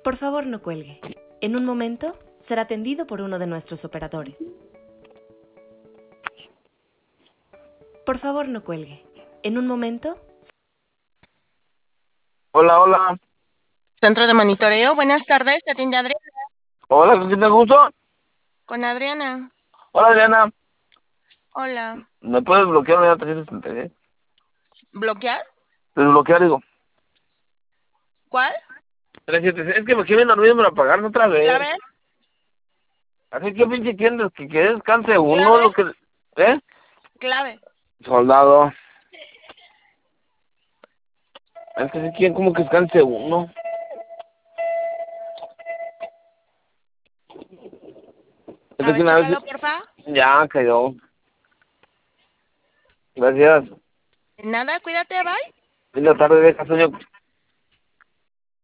Por favor, no cuelgue. En un momento será atendido por uno de nuestros operadores. Por favor, no cuelgue. En un momento... Hola, hola. Centro de monitoreo, buenas tardes, ¿te atiende Adriana? Hola, ¿con quién te gusto? Con Adriana. Hola, Adriana. Hola. ¿Me puedes bloquear la 376? ¿Bloquear? Desbloquear, digo. ¿Cuál? 376, es que me quieren dormir para pagarme otra vez. ¿Clave? Así que pinche quieres que descanse uno, ¿Clave? lo que... ¿Eh? Clave. Soldado. Es que si quieren como que descanse uno. Es A que ver, una vez... chécalo, porfa. Ya, cayó. Gracias. Nada, cuídate, bye. Linda tarde, deja sueño.